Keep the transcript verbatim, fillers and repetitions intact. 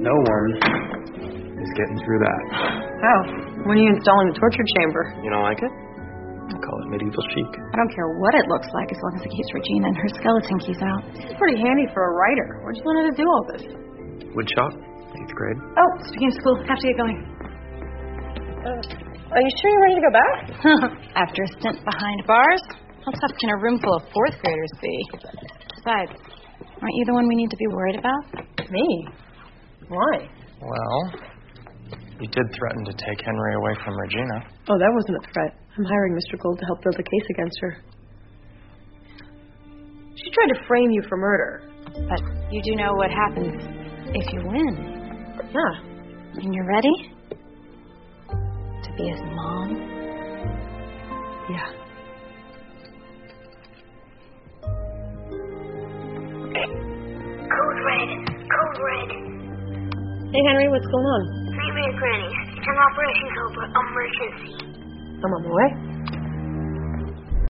No one is getting through that. Oh, when are you installing the torture chamber? You don't like it? I call it medieval chic. I don't care what it looks like as long as it keeps Regina and her skeleton keys out. This is pretty handy for a writer. Where'd you learn how to do all this? Woodshop, eighth grade. Oh, speaking of school, have to get going. Uh, are you sure you're ready to go back? After a stint behind bars, how tough can a room full of fourth graders be? Besides, aren't you the one we need to be worried about? Me? Why? Well, you did threaten to take Henry away from Regina. Oh, that wasn't a threat. I'm hiring Mister Gold to help build a case against her. She tried to frame you for murder. But you do know what happens if you win. Yeah. And you're ready to be his mom? Yeah. Code red. Code red. Hey, Henry, what's going on? Nightmare Granny. It's an Operation Cobra emergency. I'm on my way.